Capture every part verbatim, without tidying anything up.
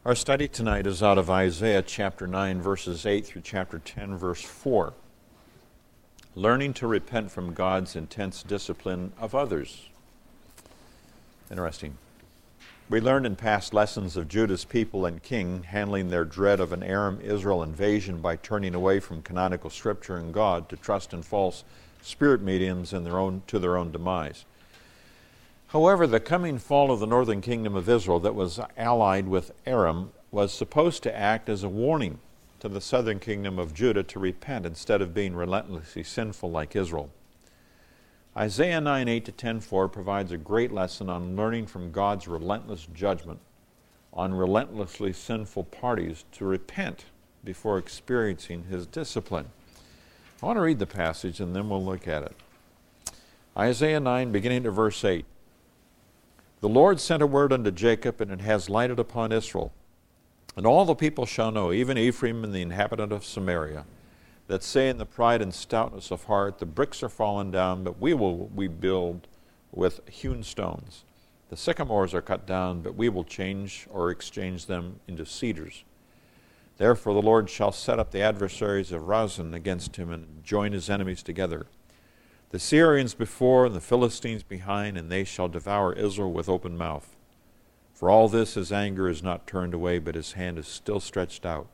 Our study tonight is out of Isaiah chapter nine, verses eight through chapter ten, verse four. Learning to repent from God's intense discipline of others. Interesting. We learned in past lessons of Judah's people and king handling their dread of an Aram-Israel invasion by turning away from canonical scripture and God to trust in false spirit mediums and their own, to their own demise. However, the coming fall of the northern kingdom of Israel that was allied with Aram was supposed to act as a warning to the southern kingdom of Judah to repent instead of being relentlessly sinful like Israel. Isaiah nine, eight to ten, four provides a great lesson on learning from God's relentless judgment on relentlessly sinful parties to repent before experiencing His discipline. I want to read the passage and then we'll look at it. Isaiah nine, beginning at verse eight. The Lord sent a word unto Jacob, and it has lighted upon Israel. And all the people shall know, even Ephraim and the inhabitant of Samaria, that say in the pride and stoutness of heart, the bricks are fallen down, but we will we build with hewn stones. The sycamores are cut down, but we will change or exchange them into cedars. Therefore the Lord shall set up the adversaries of Razin against him, and join his enemies together. The Syrians before and the Philistines behind, and they shall devour Israel with open mouth. For all this his anger is not turned away, but his hand is still stretched out.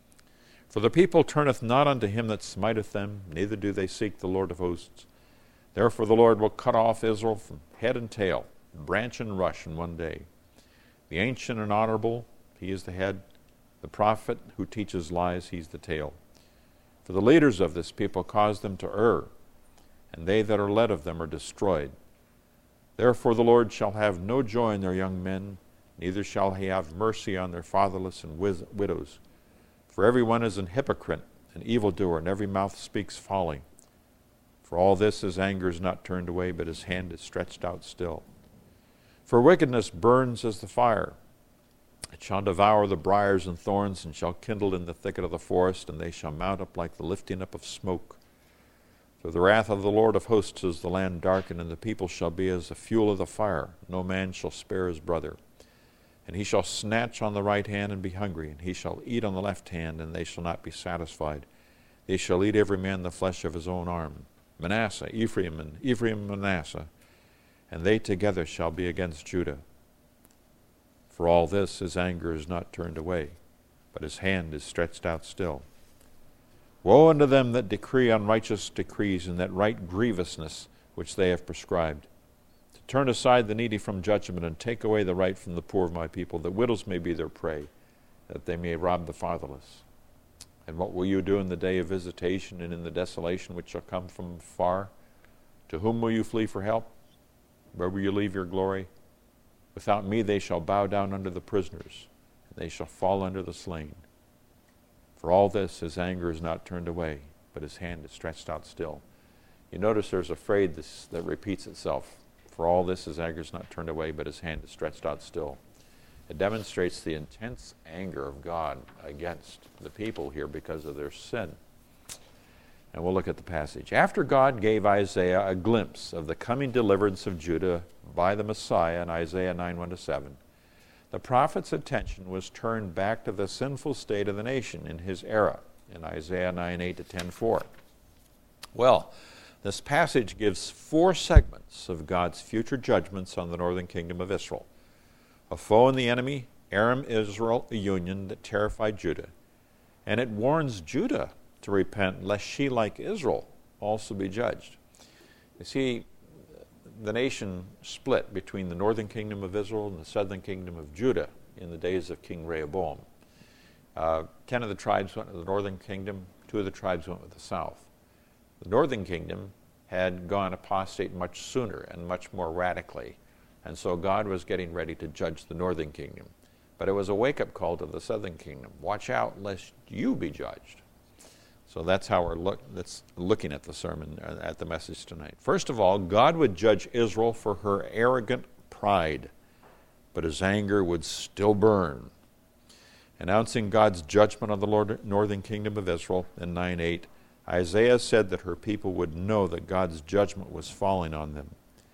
For the people turneth not unto him that smiteth them, neither do they seek the Lord of hosts. Therefore the Lord will cut off Israel from head and tail, branch and rush in one day. The ancient and honorable, he is the head. The prophet who teaches lies, he's the tail. For the leaders of this people cause them to err, and they that are led of them are destroyed. Therefore the Lord shall have no joy in their young men, neither shall he have mercy on their fatherless and widows. For every one is an hypocrite, an evildoer, and every mouth speaks folly. For all this his anger is not turned away, but his hand is stretched out still. For wickedness burns as the fire. It shall devour the briars and thorns, and shall kindle in the thicket of the forest, and they shall mount up like the lifting up of smoke. For the wrath of the Lord of hosts is the land darkened, and the people shall be as the fuel of the fire. No man shall spare his brother. And he shall snatch on the right hand and be hungry, and he shall eat on the left hand, and they shall not be satisfied. They shall eat every man the flesh of his own arm. Manasseh, Ephraim, and Ephraim, Manasseh, and they together shall be against Judah. For all this his anger is not turned away, but his hand is stretched out still. Woe unto them that decree unrighteous decrees, and that write grievousness which they have prescribed, to turn aside the needy from judgment, and take away the right from the poor of my people, that widows may be their prey, that they may rob the fatherless. And what will you do in the day of visitation, and in the desolation which shall come from far? To whom will you flee for help? Where will you leave your glory? Without me they shall bow down under the prisoners, and they shall fall under the slain. For all this his anger is not turned away, but his hand is stretched out still. You notice there's a phrase this, that repeats itself. For all this his anger is not turned away, but his hand is stretched out still. It demonstrates the intense anger of God against the people here because of their sin. And we'll look at the passage. After God gave Isaiah a glimpse of the coming deliverance of Judah by the Messiah in Isaiah nine, one to seven, the prophet's attention was turned back to the sinful state of the nation in his era in Isaiah nine, eight to ten, four. Well, this passage gives four segments of God's future judgments on the northern kingdom of Israel. A foe and the enemy, Aram-Israel, a union that terrified Judah. And it warns Judah to repent, lest she, like Israel, also be judged. You see, the nation split between the northern kingdom of Israel and the southern kingdom of Judah in the days of King Rehoboam. Uh, ten of the tribes went with the northern kingdom, two of the tribes went with the south. The northern kingdom had gone apostate much sooner and much more radically, and so God was getting ready to judge the northern kingdom. But it was a wake-up call to the southern kingdom. Watch out lest you be judged. So that's how we're look, that's looking at the sermon, at the message tonight. First of all, God would judge Israel for her arrogant pride, but his anger would still burn. Announcing God's judgment on the Lord, northern kingdom of Israel in nine eight, Isaiah said that her people would know that God's judgment was falling on them.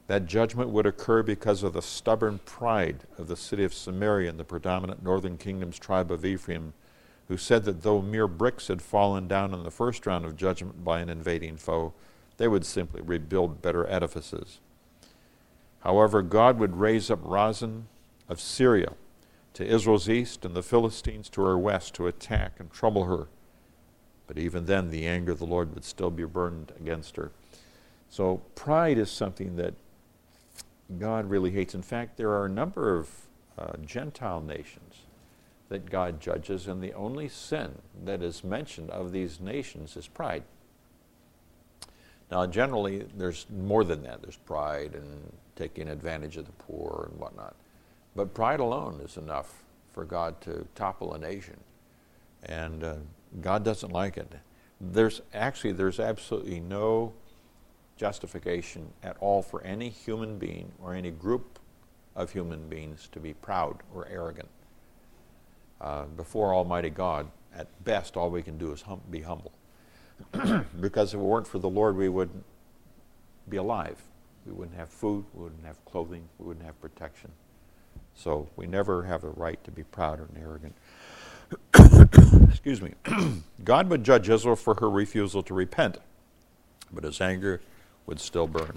That judgment would occur because of the stubborn pride of the city of Samaria and the predominant northern kingdom's tribe of Ephraim, who said that though mere bricks had fallen down in the first round of judgment by an invading foe, they would simply rebuild better edifices. However, God would raise up Rezin of Syria to Israel's east and the Philistines to her west to attack and trouble her. But even then, the anger of the Lord would still be burned against her. So pride is something that God really hates. In fact, there are a number of uh, Gentile nations that God judges, and the only sin that is mentioned of these nations is pride. Now, generally, there's more than that. There's pride and taking advantage of the poor and whatnot. But pride alone is enough for God to topple a nation. And uh, God doesn't like it. There's actually, there's absolutely no justification at all for any human being or any group of human beings to be proud or arrogant. Uh, before Almighty God, at best, all we can do is hum- be humble. Because if it weren't for the Lord, we wouldn't be alive. We wouldn't have food, we wouldn't have clothing, we wouldn't have protection. So we never have a right to be proud or arrogant. Excuse me. God would judge Israel for her refusal to repent, but his anger would still burn.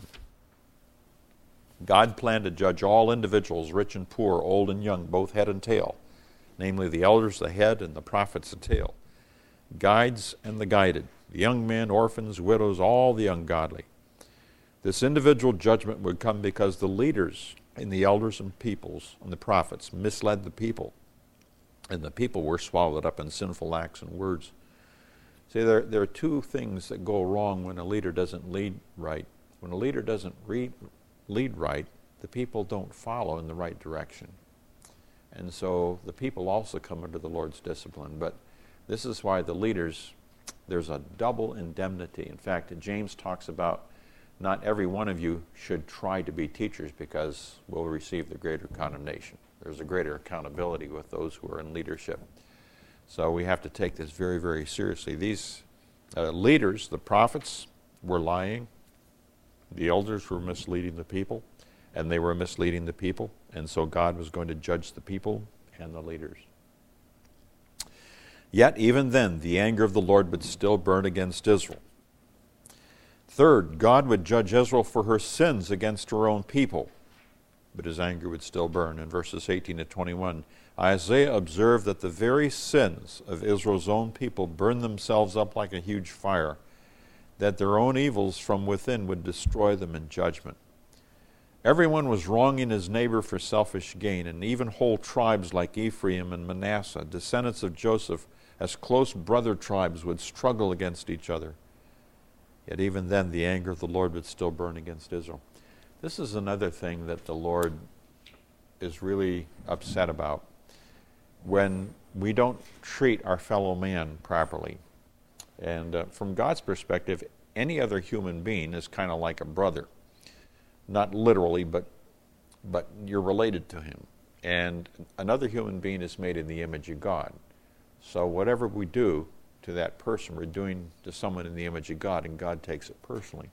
God planned to judge all individuals, rich and poor, old and young, both head and tail, namely the elders the head and the prophets the tail, guides and the guided, the young men, orphans, widows, all the ungodly. This individual judgment would come because the leaders and the elders and peoples and the prophets misled the people, and the people were swallowed up in sinful acts and words. See, there, there are two things that go wrong when a leader doesn't lead right. When a leader doesn't read, lead right, the people don't follow in the right direction. And so the people also come under the Lord's discipline. But this is why the leaders, there's a double indemnity. In fact, James talks about not every one of you should try to be teachers because we'll receive the greater condemnation. There's a greater accountability with those who are in leadership. So we have to take this very, very seriously. These uh, leaders, the prophets, were lying. The elders were misleading the people, and they were misleading the people. And so God was going to judge the people and the leaders. Yet, even then, the anger of the Lord would still burn against Israel. Third, God would judge Israel for her sins against her own people, but his anger would still burn. In verses eighteen to twenty-one, Isaiah observed that the very sins of Israel's own people burned themselves up like a huge fire, that their own evils from within would destroy them in judgment. Everyone was wronging his neighbor for selfish gain, and even whole tribes like Ephraim and Manasseh, descendants of Joseph, as close brother tribes, would struggle against each other. Yet even then, the anger of the Lord would still burn against Israel. This is another thing that the Lord is really upset about. When we don't treat our fellow man properly. And uh, from God's perspective, any other human being is kind of like a brother. Not literally, but but you're related to him. And another human being is made in the image of God. So whatever we do to that person, we're doing to someone in the image of God, and God takes it personally.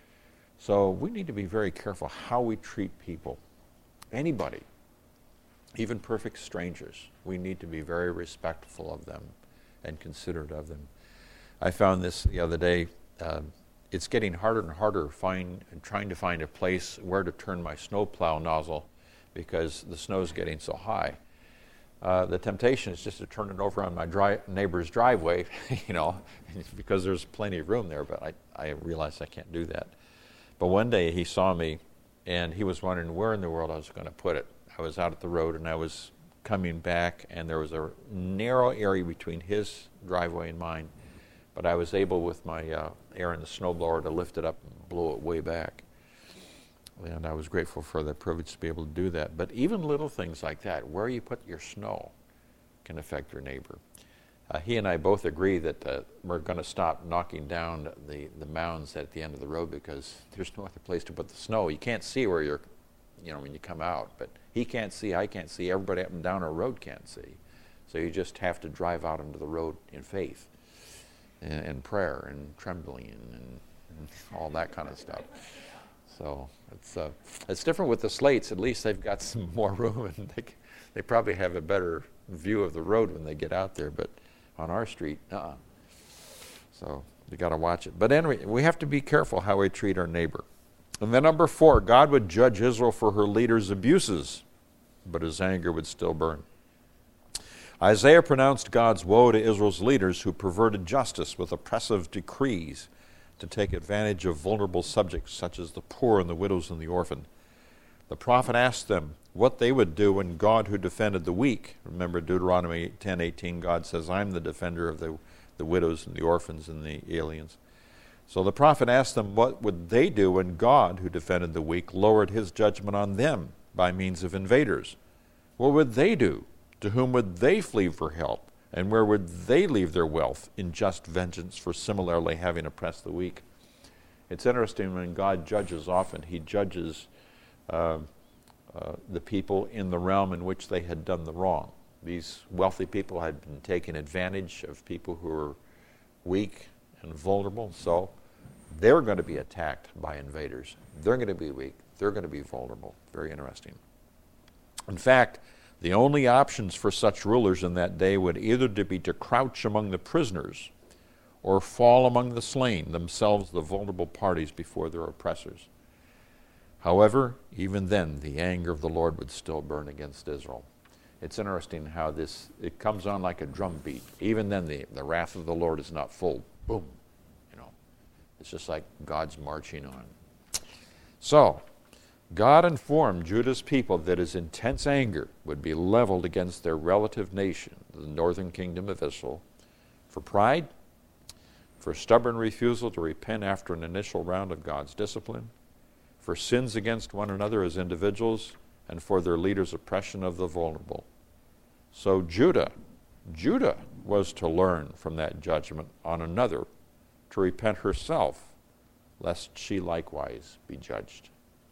So we need to be very careful how we treat people. Anybody, even perfect strangers, we need to be very respectful of them and considerate of them. I found this the other day. Uh, it's getting harder and harder find, trying to find a place where to turn my snowplow nozzle because the snow's getting so high. Uh, the temptation is just to turn it over on my dry, neighbor's driveway, you know, because there's plenty of room there, but I, I realized I can't do that. But one day he saw me, and he was wondering where in the world I was going to put it. I was out at the road, and I was coming back, and there was a narrow area between his driveway and mine, but I was able with my uh, air in the snowblower to lift it up and blow it way back. And I was grateful for the privilege to be able to do that. But even little things like that, where you put your snow, can affect your neighbor. Uh, he and I both agree that uh, we're going to stop knocking down the, the mounds at the end of the road because there's no other place to put the snow. You can't see where you're, you know, when you come out. But he can't see, I can't see, everybody up and down our road can't see. So you just have to drive out into the road in faith and, and prayer and trembling and, and all that kind of stuff. So it's uh, it's different with the slates. At least they've got some more room, and they they probably have a better view of the road when they get out there. But on our street, uh-uh. So you got to watch it. But anyway, we have to be careful how we treat our neighbor. And then number four, God would judge Israel for her leaders' abuses, but his anger would still burn. Isaiah pronounced God's woe to Israel's leaders who perverted justice with oppressive decrees to take advantage of vulnerable subjects such as the poor and the widows and the orphan. The prophet asked them what they would do when God who defended the weak, remember Deuteronomy ten eighteen, God says, I'm the defender of the, the widows and the orphans and the aliens. So the prophet asked them what would they do when God who defended the weak lowered his judgment on them by means of invaders. What would they do? To whom would they flee for help? And where would they leave their wealth in just vengeance for similarly having oppressed the weak? It's interesting when God judges, often he judges uh, uh, the people in the realm in which they had done the wrong. These wealthy people had been taking advantage of people who were weak and vulnerable, so they're going to be attacked by invaders. They're going to be weak. They're going to be vulnerable. Very interesting. In fact, the only options for such rulers in that day would either to be to crouch among the prisoners or fall among the slain, themselves the vulnerable parties before their oppressors. However, even then, the anger of the Lord would still burn against Israel. It's interesting how this, it comes on like a drum beat. Even then, the, the wrath of the Lord is not full. Boom. You know, it's just like God's marching on. So, God informed Judah's people that his intense anger would be leveled against their relative nation, the northern kingdom of Israel, for pride, for stubborn refusal to repent after an initial round of God's discipline, for sins against one another as individuals, and for their leaders' oppression of the vulnerable. So Judah, Judah was to learn from that judgment on another, to repent herself, lest she likewise be judged.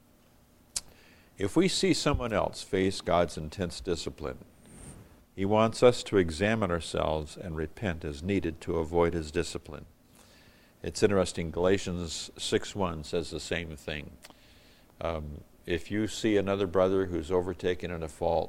If we see someone else face God's intense discipline, he wants us to examine ourselves and repent as needed to avoid his discipline. It's interesting, Galatians six one says the same thing. Um, if you see another brother who's overtaken in a fault,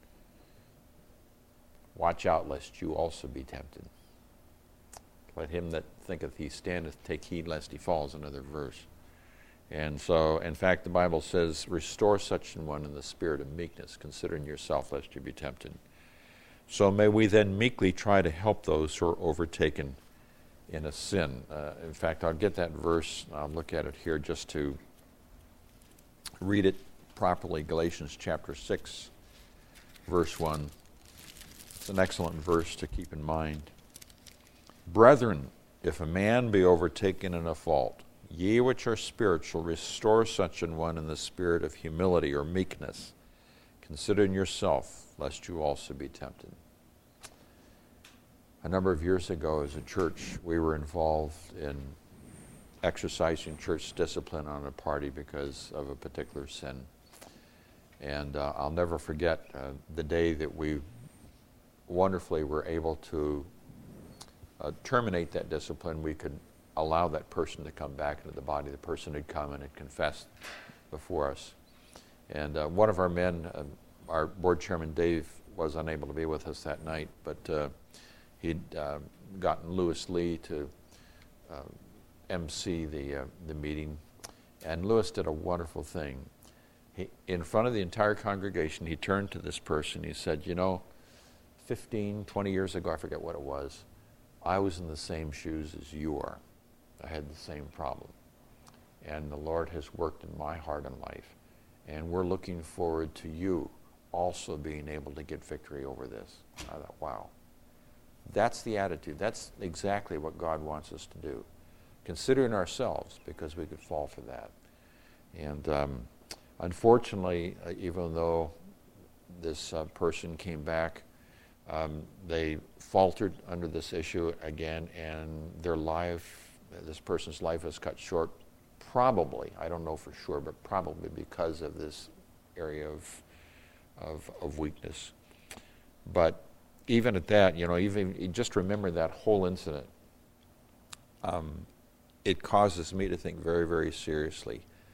watch out lest you also be tempted. Let him that thinketh he standeth take heed lest he falls, another verse. And so, in fact, the Bible says, restore such an one in the spirit of meekness, considering yourself lest you be tempted. So may we then meekly try to help those who are overtaken in a sin. Uh, in fact, I'll get that verse, I'll look at it here just to read it properly. Galatians chapter six, verse one. It's an excellent verse to keep in mind. Brethren, if a man be overtaken in a fault, ye which are spiritual, restore such an one in the spirit of humility or meekness, considering yourself, lest you also be tempted. A number of years ago as a church, we were involved in exercising church discipline on a party because of a particular sin. And uh, I'll never forget uh, the day that we wonderfully were able to uh, terminate that discipline. We could allow that person to come back into the body. The person had come and had confessed before us. And uh, one of our men, uh, our board chairman Dave, was unable to be with us that night, but uh, he'd uh, gotten Lewis Lee to uh, emcee the, uh, the meeting. And Lewis did a wonderful thing. He, in front of the entire congregation, he turned to this person. He said, you know, fifteen, twenty years ago, I forget what it was, I was in the same shoes as you are. I had the same problem. And the Lord has worked in my heart and life. And we're looking forward to you also being able to get victory over this. I thought, wow. That's the attitude. That's exactly what God wants us to do. Considering ourselves, because we could fall for that. And um, unfortunately, uh, even though this uh, person came back, um, they faltered under this issue again, and their life, this person's life was cut short, probably, I don't know for sure, but probably because of this area of, of, of weakness. But even at that, you know, even just remember that whole incident. Um, it causes me to think very, very seriously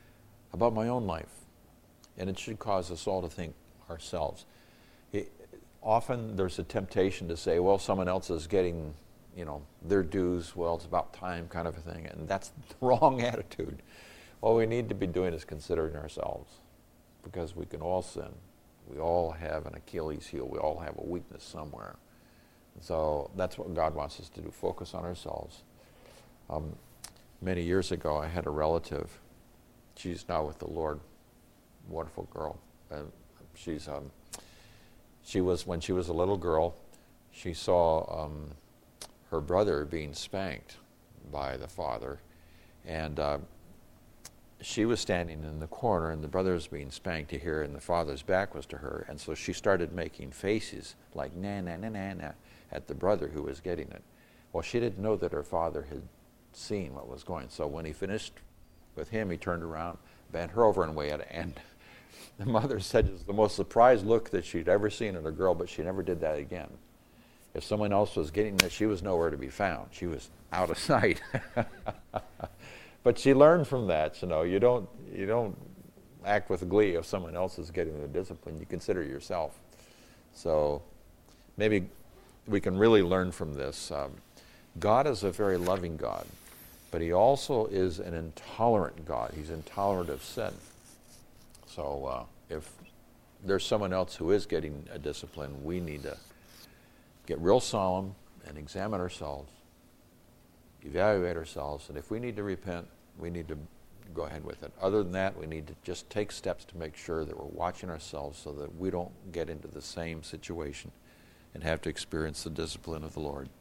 about my own life. And it should cause us all to think ourselves. It, often there's a temptation to say, well, someone else is getting, you know, their dues, well, it's about time kind of a thing. And that's the wrong attitude. What we need to be doing is considering ourselves, because we can all sin. We all have an Achilles heel. We all have a weakness somewhere. And so that's what God wants us to do, focus on ourselves. Um, many years ago, I had a relative. She's now with the Lord. Wonderful girl. And she's um, she was when she was a little girl, she saw um, her brother being spanked by the father, and uh, she was standing in the corner, and the brother was being spanked to her, and the father's back was to her, and so she started making faces like na na na na na at the brother who was getting it. Well, she didn't know that her father had seen what was going. So when he finished with him, he turned around, bent her over and waited, and the mother said it was the most surprised look that she'd ever seen in a girl, but she never did that again. If someone else was getting it, she was nowhere to be found. She was out of sight. But she learned from that. You know, you don't you don't act with glee if someone else is getting the discipline. You consider yourself. So maybe we can really learn from this. Um, God is a very loving God, but He also is an intolerant God. He's intolerant of sin. So uh, if there's someone else who is getting a discipline, we need to get real solemn and examine ourselves, evaluate ourselves, and if we need to repent, we need to go ahead with it. Other than that, we need to just take steps to make sure that we're watching ourselves so that we don't get into the same situation and have to experience the discipline of the Lord.